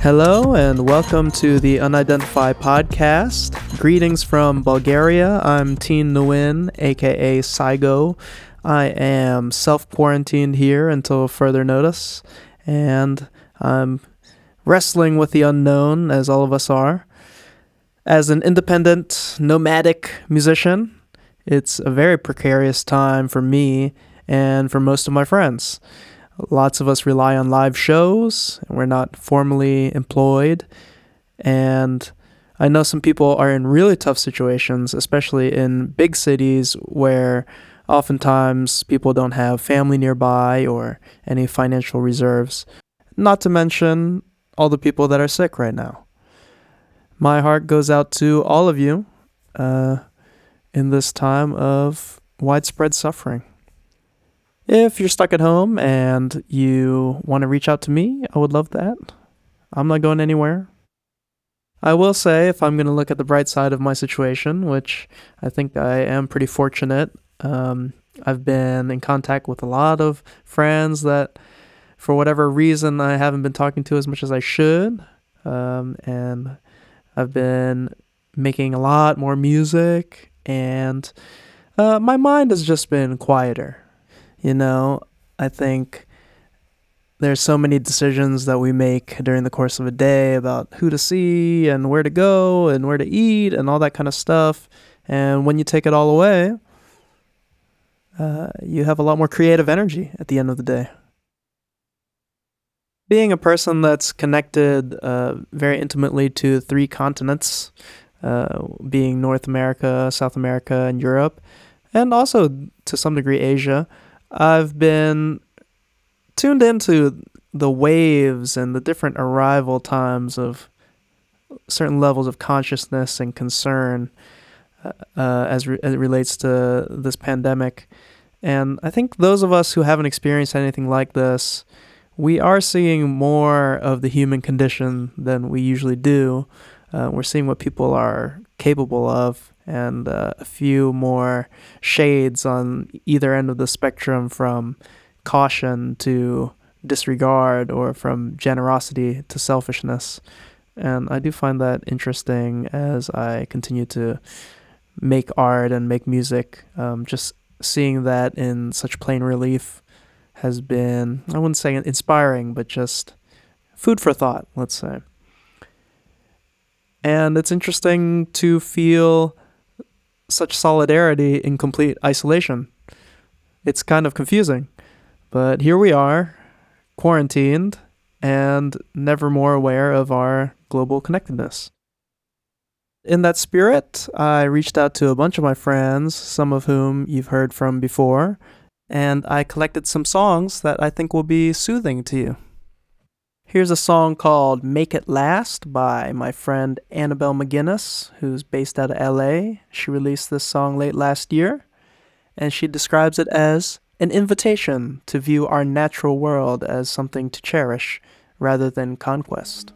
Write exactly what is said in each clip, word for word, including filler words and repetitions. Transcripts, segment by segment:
Hello and welcome to the Unidentified Podcast. Greetings from Bulgaria. I'm Teen Nguyen, aka Saigo. I am self-quarantined here until further notice, and I'm wrestling with the unknown, as all of us are. As an independent, nomadic musician, it's a very precarious time for me and for most of my friends. Lots of us rely on live shows, and we're not formally employed. And I know some people are in really tough situations, especially in big cities where oftentimes people don't have family nearby or any financial reserves. Not to mention all the people that are sick right now. My heart goes out to all of you uh, in this time of widespread suffering. If you're stuck at home and you want to reach out to me, I would love that. I'm not going anywhere. I will say, if I'm going to look at the bright side of my situation, which I think I am pretty fortunate, um, I've been in contact with a lot of friends that, for whatever reason, I haven't been talking to as much as I should. Um, and I've been making a lot more music, and uh, my mind has just been quieter. You know, I think there's so many decisions that we make during the course of a day about who to see and where to go and where to eat and all that kind of stuff. And when you take it all away, uh, you have a lot more creative energy at the end of the day. Being a person that's connected uh, very intimately to three continents, uh, being North America, South America, and Europe, and also to some degree Asia, I've been tuned into the waves and the different arrival times of certain levels of consciousness and concern uh, uh, as, re- as it relates to this pandemic. And I think those of us who haven't experienced anything like this, we are seeing more of the human condition than we usually do. Uh, we're seeing what people are capable of, and uh, a few more shades on either end of the spectrum, from caution to disregard or from generosity to selfishness. And I do find that interesting as I continue to make art and make music. Um, just seeing that in such plain relief has been, I wouldn't say inspiring, but just food for thought, let's say. And it's interesting to feel such solidarity in complete isolation. It's kind of confusing, but here we are, quarantined, and never more aware of our global connectedness. In that spirit, I reached out to a bunch of my friends, some of whom you've heard from before, and I collected some songs that I think will be soothing to you. Here's a song called Make It Last by my friend Annabelle McGinnis, who's based out of L A. She released this song late last year, and she describes it as an invitation to view our natural world as something to cherish rather than conquest.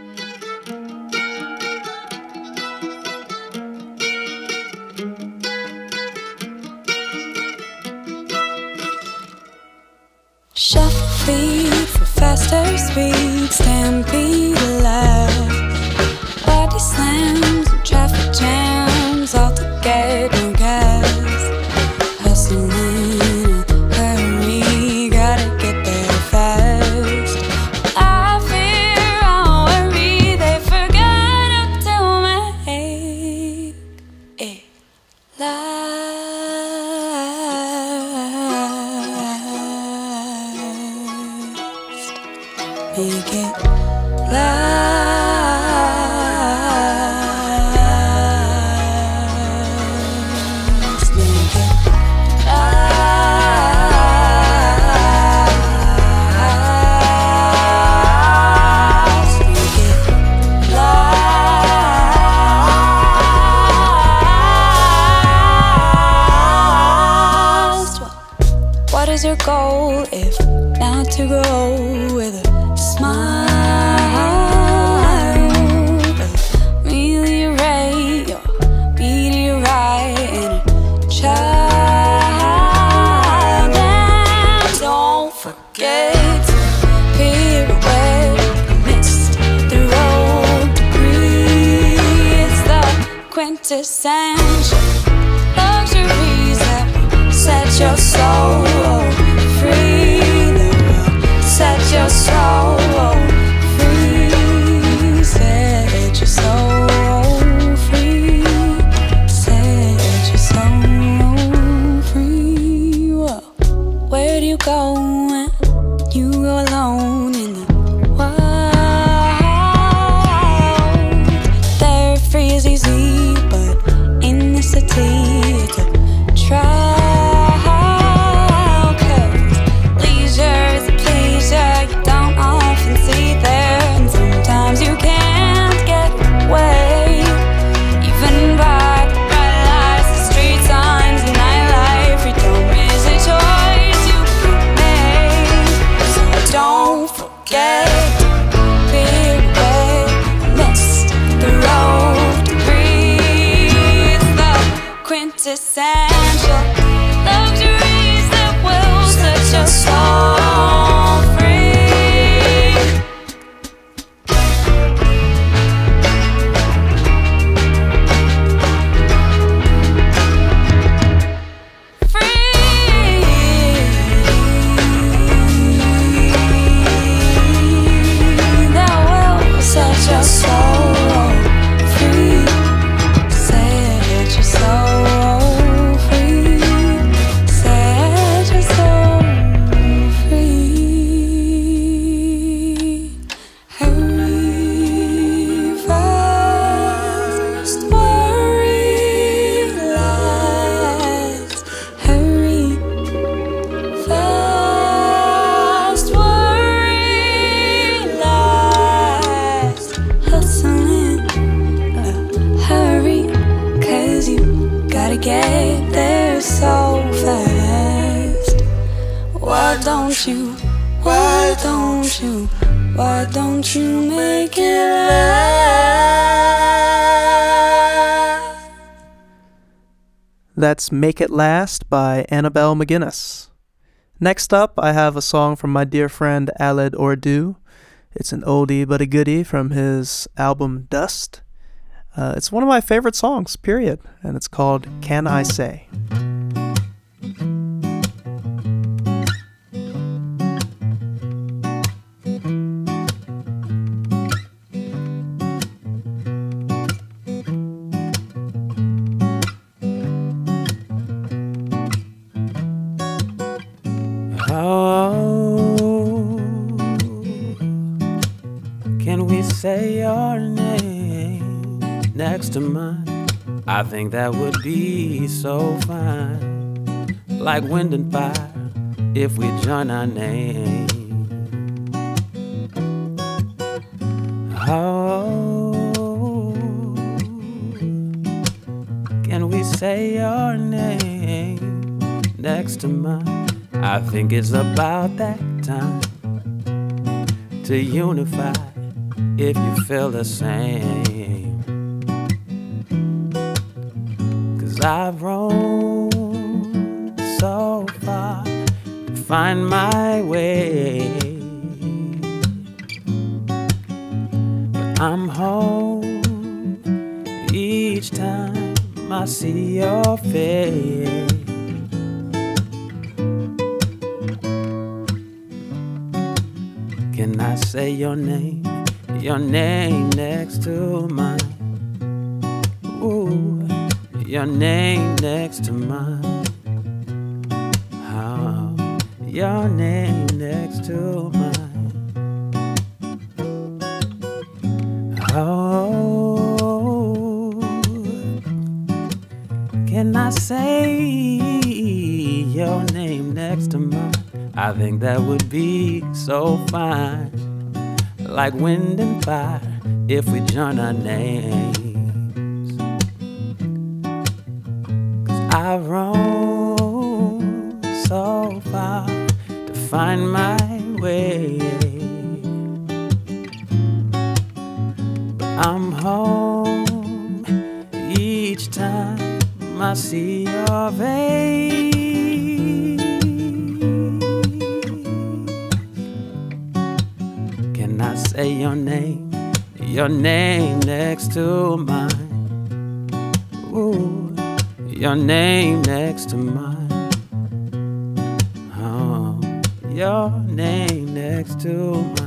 Shuffle feet for faster speed, stampede alive. Body slams and traffic jams, all to get no gas. Hustling in a hurry, gotta get there fast. I fear, I worry, they forgot up to make it live. Make it last. Make it last. Make it last. Well, what is your goal if not to grow with a smile? Ameliorate your meteorite in a child. And don't forget to pirouette amidst the quintessential luxuries that set your soul free. That will set your soul free. Set your soul free. Set your soul free. Whoa. Where do you go when you go alone in the wild? They're free is easy, but in the city it's a trial. 'Cause leisure is a pleasure you don't often see there, and sometimes you can't get away, even by the bright lights, the street signs, and nightlife. Freedom is a choice you made, so don't forget. Clear away the mist, the road to breathe, the quintessential luxuries that will set your soul free. Free. That will set your soul free. Set your soul free. Set your soul free. Hurry fast, worry last. Hurry fast, worry last. Hustling, uh, hurry, 'cause you gotta get there so fast. Why don't you, why don't you, why don't you make it last? That's Make It Last by Annabelle McGinnis. Next up, I have a song from my dear friend Aled Ordu. It's an oldie but a goodie from his album Dust. Uh, it's one of my favorite songs, period, and it's called Can I Say? Oh, can we say your name next to mine? I think that would be so fine, like wind and fire, if we join our name. Oh, can we say your name next to mine? I think it's about that time to unify, if you feel the same. 'Cause I've roamed so far to find my way, but I'm home each time I see your face. Can I say your name, your name next to mine? Ooh, your name next to mine. Oh, your name next to mine. Oh, can I say your name next to mine? I think that would be so fine, like wind and fire, if we join our names. 'Cause I've roamed so far to find my way, but I'm home each time I see your face. Can I say your name, your name next to mine? Ooh, your name next to mine. Oh, your name next to mine.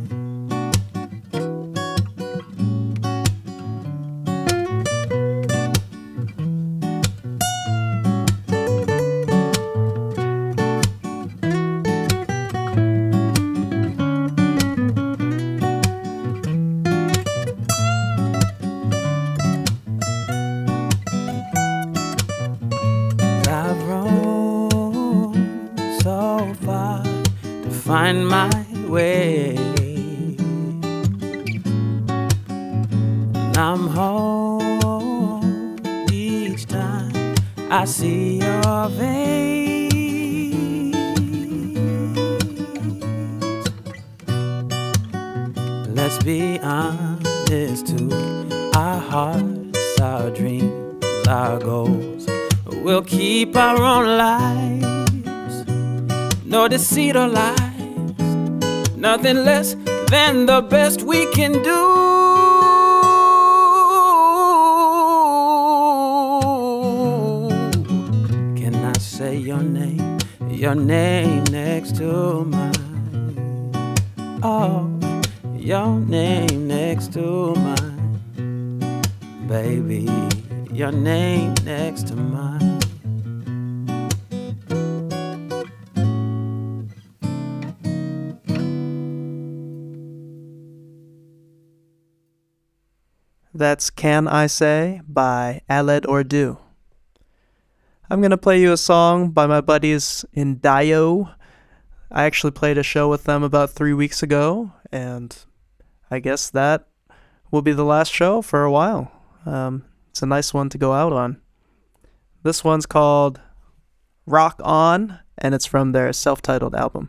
Find my way, and I'm home each time I see your face. Let's be honest too, our hearts, our dreams, our goals, we'll keep our own lives, no deceit or lies. Nothing less than the best we can do. Can I say your name, your name next to mine? Oh, your name next to mine. Baby, your name next to mine. That's Can I Say by Aled Ordu. I'm going to play you a song by my buddies in Dio. I actually played a show with them about three weeks ago, and I guess that will be the last show for a while. Um, it's a nice one to go out on. This one's called Rock On, and it's from their self-titled album.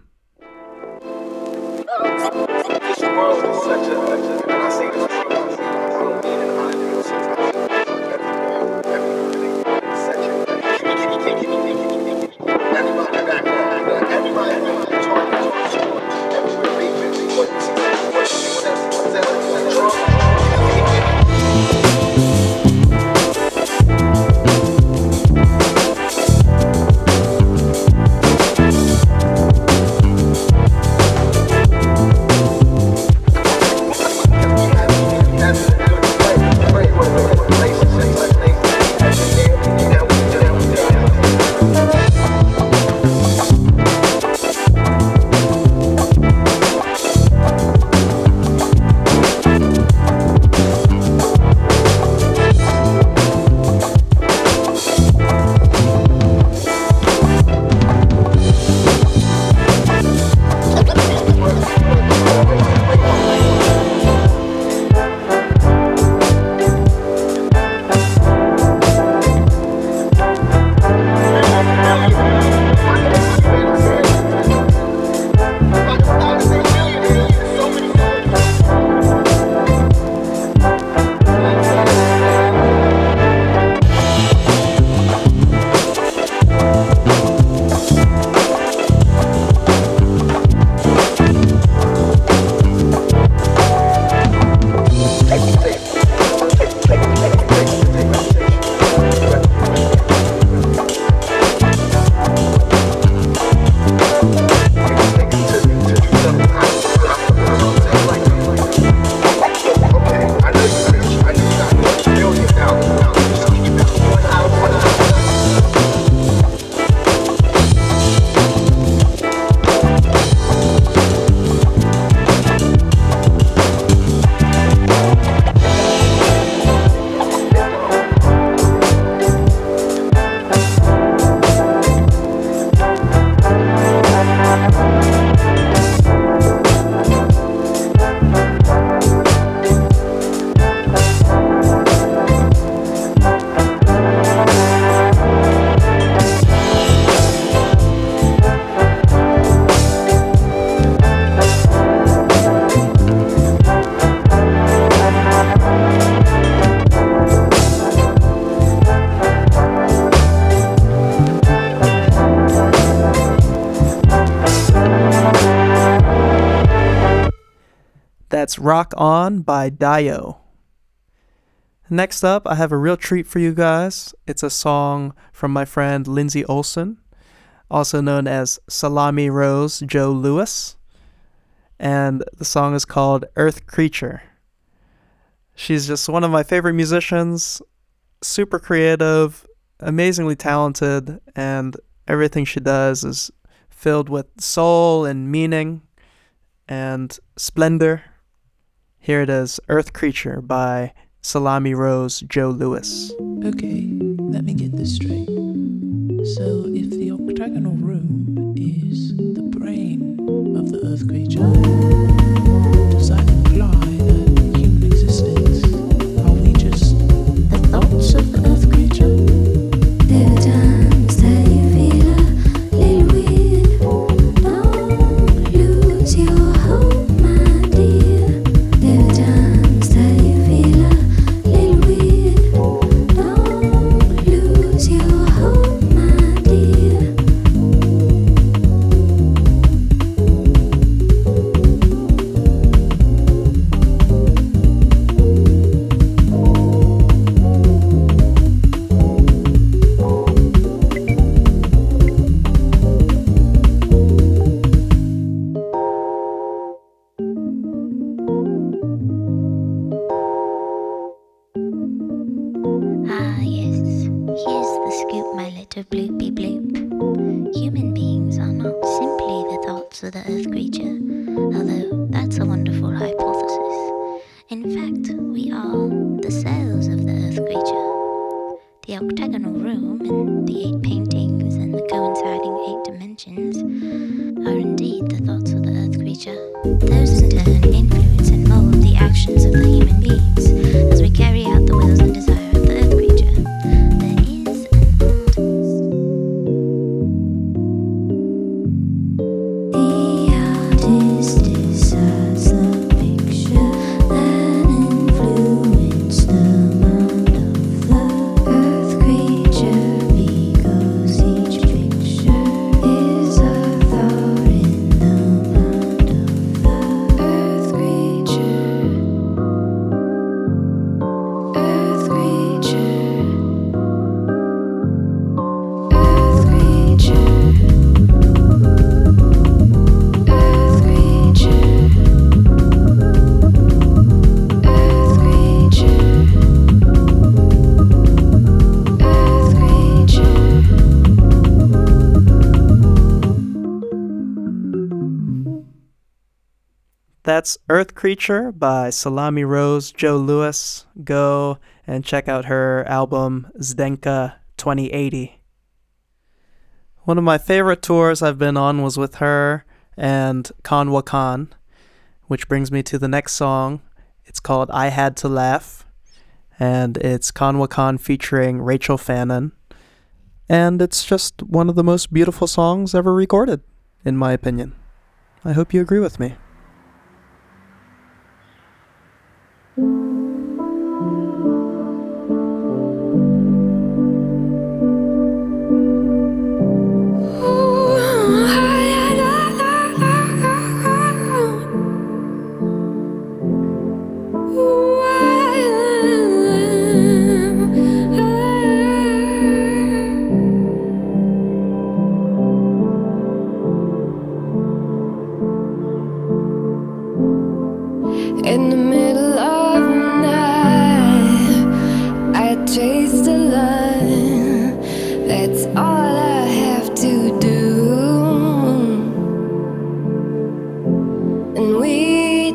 That's Rock On by Dio. Next up, I have a real treat for you guys. It's a song from my friend Lindsay Olson, also known as Salami Rose Joe Lewis. And the song is called Earth Creature. She's just one of my favorite musicians, super creative, amazingly talented, and everything she does is filled with soul and meaning and splendor. Here it is, Earth Creature by Salami Rose Joe Lewis. Okay, let me get this straight. So if the octagonal room is the brain of the Earth Creature, does that imply that human existence, are we just the thoughts of the Earth Creature? There are times that you feel a little weird. Don't lose your hope, my dear. There are times that you feel a little weird. Don't lose your hope, my dear. Ah, yes. Here's the scoop, my little bloopy bloop. Human beings are not simply the thoughts of the Earth Creature, although that's a wonderful hypothesis. In fact, we are the cells of the Earth Creature. The octagonal room and the eight paintings and the coinciding eight dimensions are indeed the thoughts of the Earth Creature. Those in turn influence and mold the actions of the human beings as we carry out the wills and desire of the Earth Creature. There is an artist. The artist decides the picture that influenced the mind of the Earth Creature, because each picture is a thought in the mind of the Earth Creature. Earth Creature. Earth Creature. Earth Creature. Earth Creature. Earth Creature. That's Earth Creature by Salami Rose Joe Lewis. Go and check out her album Zdenka twenty eighty. One of my favorite tours I've been on was with her and Kanwa Khan, which brings me to the next song. It's called I Had to Laugh, and it's Kanwa Khan featuring Rachel Fannin. And it's just one of the most beautiful songs ever recorded, in my opinion. I hope you agree with me. In the middle of the night, I chase the line. That's all I have to do. And we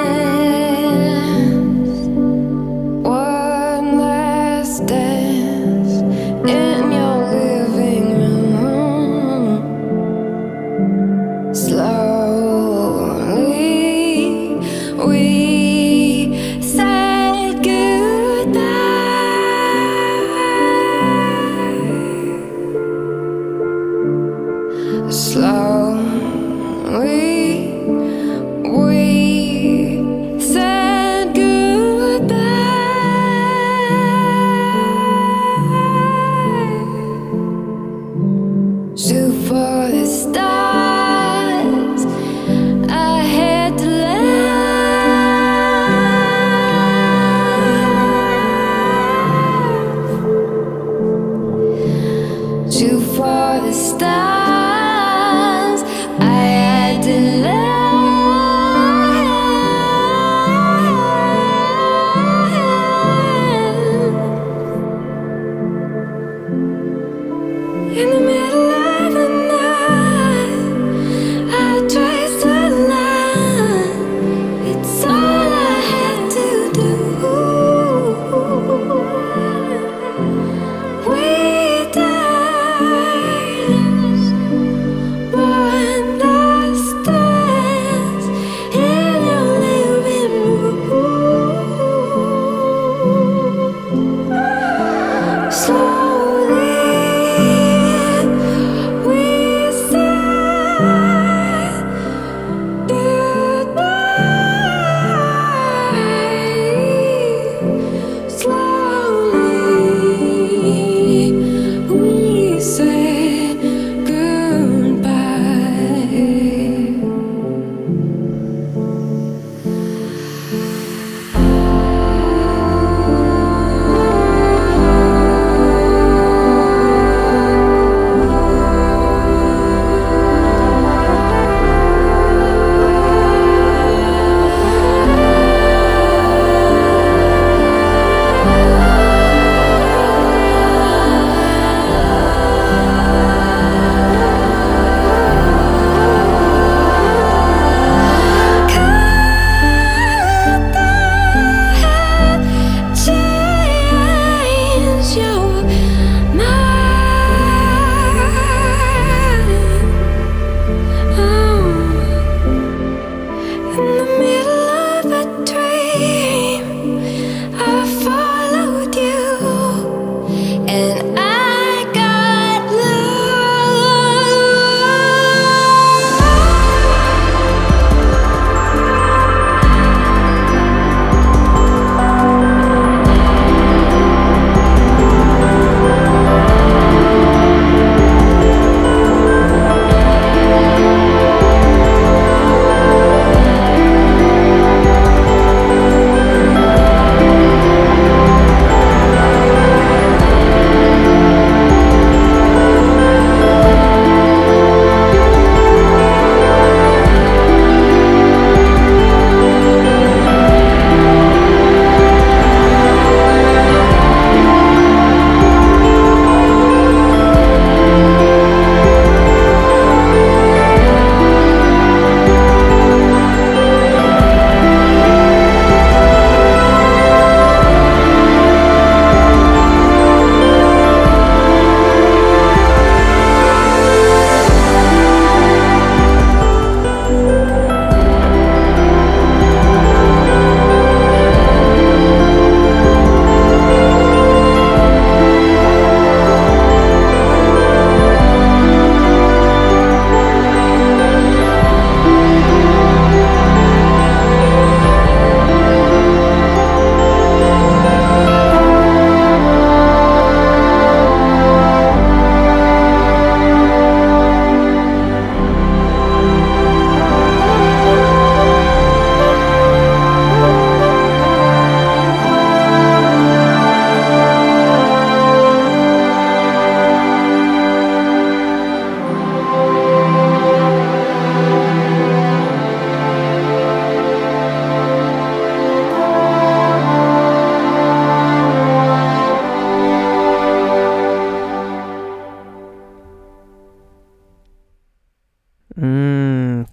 dance one last dance in your living room. Slowly we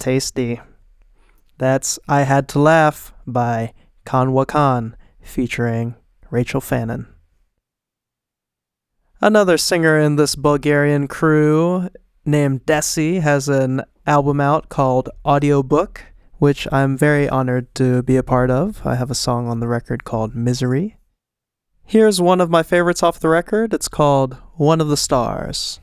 tasty. That's I Had to Laugh by Kanwa Khan, featuring Rachel Fannin. Another singer in this Bulgarian crew named Desi has an album out called Audiobook, which I'm very honored to be a part of. I have a song on the record called Misery. Here's one of my favorites off the record. It's called One of the Stars.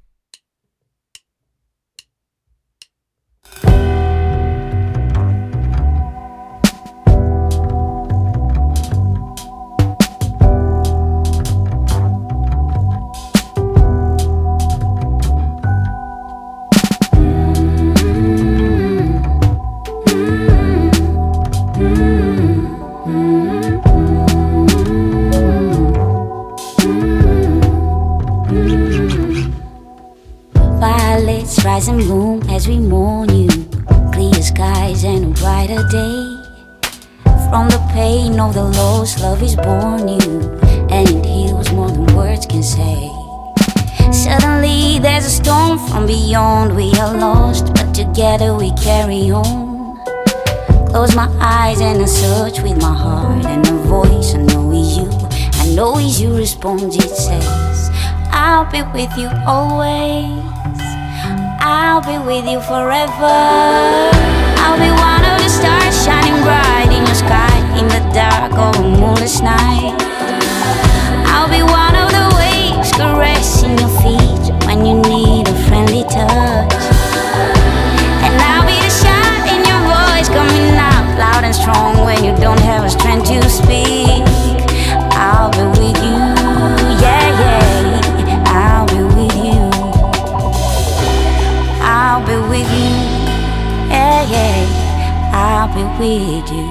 Violets rise and bloom as we mourn you. Clear skies and a brighter day. From the pain of the lost, love is born you, and it heals more than words can say. Suddenly there's a storm from beyond. We are lost, but together we carry on. Close my eyes and I search with my heart, and a voice I know is you. I know is you responds, it says, I'll be with you always. I'll be with you forever. I'll be one of the stars shining bright in your sky, in the dark of a moonless night. I'll be one of the waves caressing your feet when you need a friendly touch. And I'll be the shout in your voice coming out loud and strong when you don't have a strength to speak. I'll be with you, yeah, yeah. I'll be with you. I'll be with you, yeah, yeah. I'll be with you.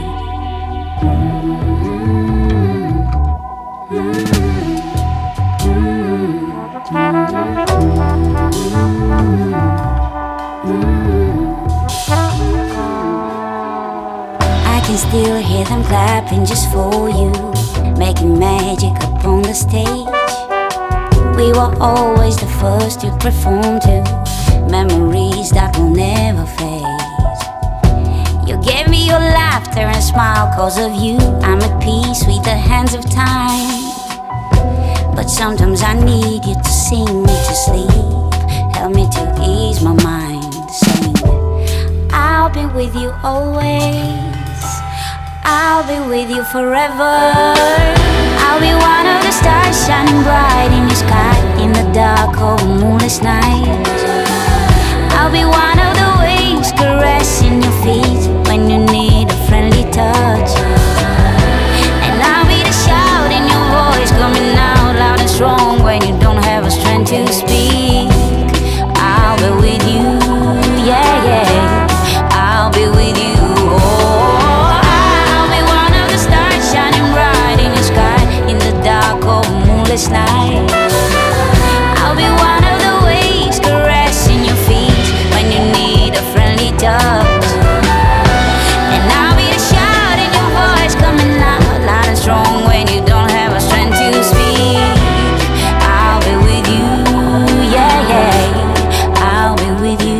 I can still hear them clapping just for you, making magic up on the stage. We were always the first to perform to memories that will never fade. You gave me your laughter and smile. Cause of you, I'm at peace with the hands of time. But sometimes I need you to sing me to sleep. Help me to ease my mind. Sing, I'll be with you always. I'll be with you forever. I'll be one of the stars shining bright in the sky, in the dark of a moonless night. I'll be one of the waves caressing your feet when you need a friendly touch. And I'll be the shout in your voice coming out loud and strong when you don't have a strength to speak. I'll be with you, yeah, yeah. I'll be with you, oh. I'll be one of the stars shining bright in the sky, in the dark of a moonless night. I'll be one of the waves caressing your feet when you need a friendly touch. And I'll be the shout in your voice coming out loud and strong when you don't have a strength to speak. I'll be with you, yeah, yeah. I'll be with you.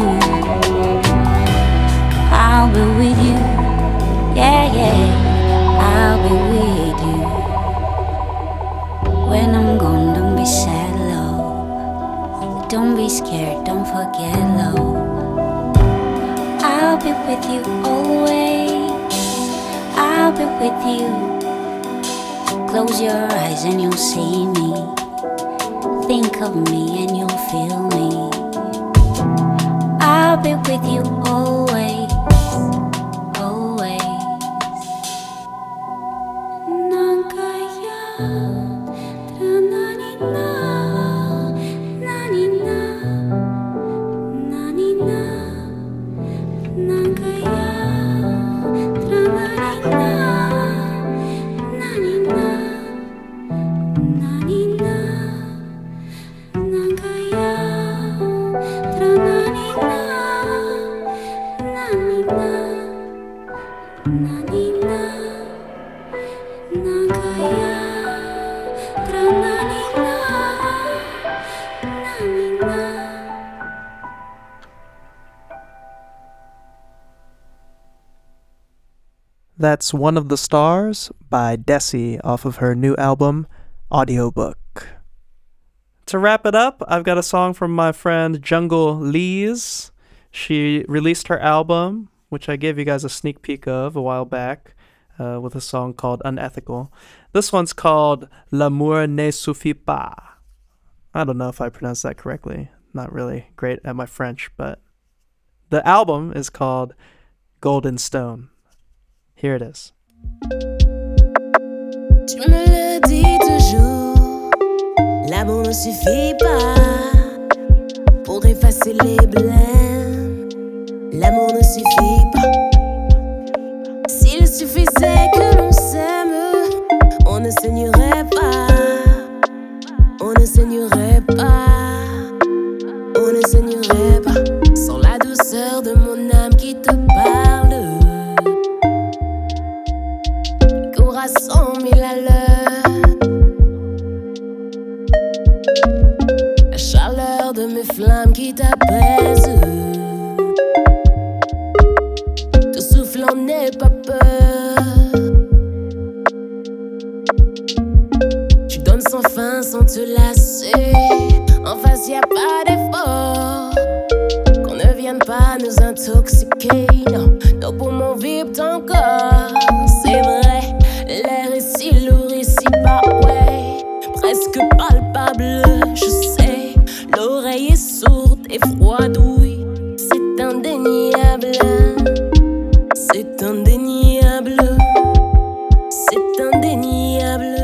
I'll be with you, yeah, yeah. I'll be with you. When I'm gone, don't be sad, love. Don't be scared, don't forget, love. I'll be with you always. I'll be with you. Close your eyes and you'll see me. Think of me and you'll feel me. I'll be with you always, always. That's One of the Stars by Desi off of her new album, Audiobook. To wrap it up, I've got a song from my friend Jungle Lees. She released her album, which I gave you guys a sneak peek of a while back, uh, with a song called Unethical. This one's called L'amour ne suffit pas. I don't know if I pronounced that correctly. Not really great at my French, but the album is called Golden Stone. Here it is. Tu me le dis toujours, l'amour ne suffit pas pour effacer les blêmes. L'amour ne suffit pas. S'il suffisait que l'on s'aime, on ne saignerait pas. On ne saignerait pas. On ne saignerait pas. Sans la douceur de mon âme qui te parle. Cours à cent mille à l'heure. La chaleur de mes flammes qui t'apaise. Te soufflant n'aie pas peur. Tu donnes sans fin sans te lasser. En face y'a pas d'effort. Qu'on ne vienne pas nous intoxiquer. Non, nos poumons vibrent encore. C'est vrai, l'air est si lourd ici bas, ouais. Presque palpable, je sais. L'oreille est sourde et froide, oui. C'est indéniable. C'est indéniable. C'est indéniable.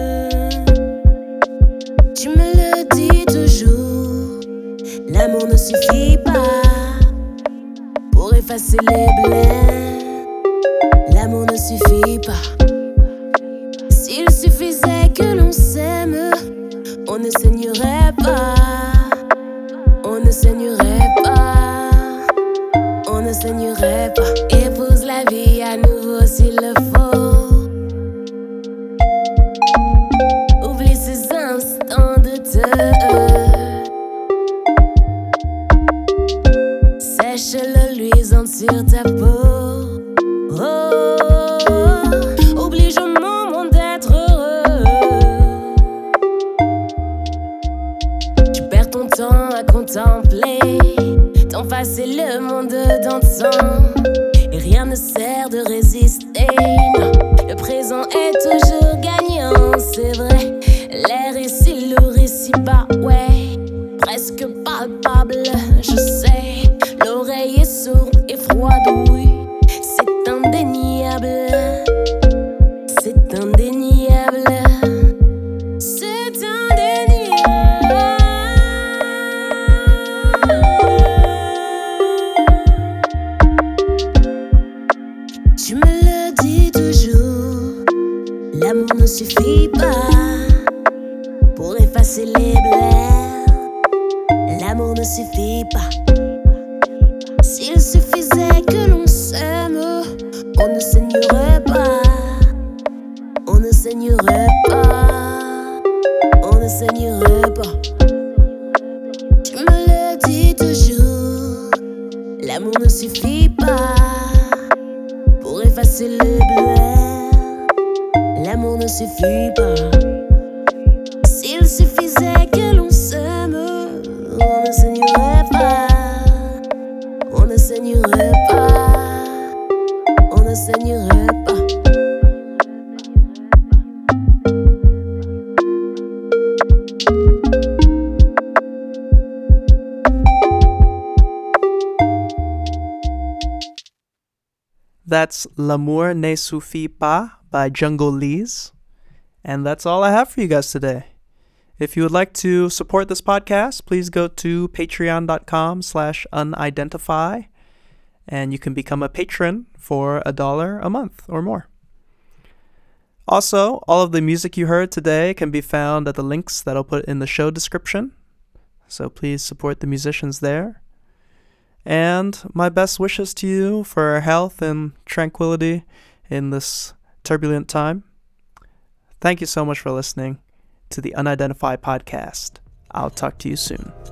Tu me le dis toujours. L'amour ne suffit pas pour effacer les blêmes. L'amour ne suffit pas. S'il suffisait que l'on s'aime, on ne saignerait pas. On ne saignerait pas. On ne saignerait pas. Épouse la vie à nouveau s'il le faut. Oublie ces instants de te. Sèche le luisant sur ta peau. Oh, oblige au moment d'être heureux. Tu perds ton temps à contempler ton passé, le monde d'antan. Et rien ne sert de résister. Non, le présent est toujours gagnant. C'est vrai, l'air est si lourd ici bas, ouais. Presque palpable, je sais. L'oreille est sourde et froide, oui. C'est indéniable. C'est indéniable. C'est indéniable. Tu me le dis toujours. L'amour ne suffit pas pour effacer les blêmes. L'amour ne suffit pas. S'il suffisait que l'on s'aime, on ne saignerait pas. On ne saignerait pas. On ne saignerait pas. Tu me le dis toujours. L'amour ne suffit pas pour effacer les blêmes. L'amour ne suffit pas. S'il suffisait que l'on s'aime, on ne saignerait pas. On ne saignerait pas. On ne saignerait pas. That's L'amour ne suffit pas by Jungle Lees. And that's all I have for you guys today. If you would like to support this podcast, please go to patreon.com slash unidentify, and you can become a patron for a dollar a month or more. Also, all of the music you heard today can be found at the links that I'll put in the show description. So please support the musicians there. And my best wishes to you for health and tranquility in this turbulent time. Thank you so much for listening to the Unidentified Podcast. I'll talk to you soon.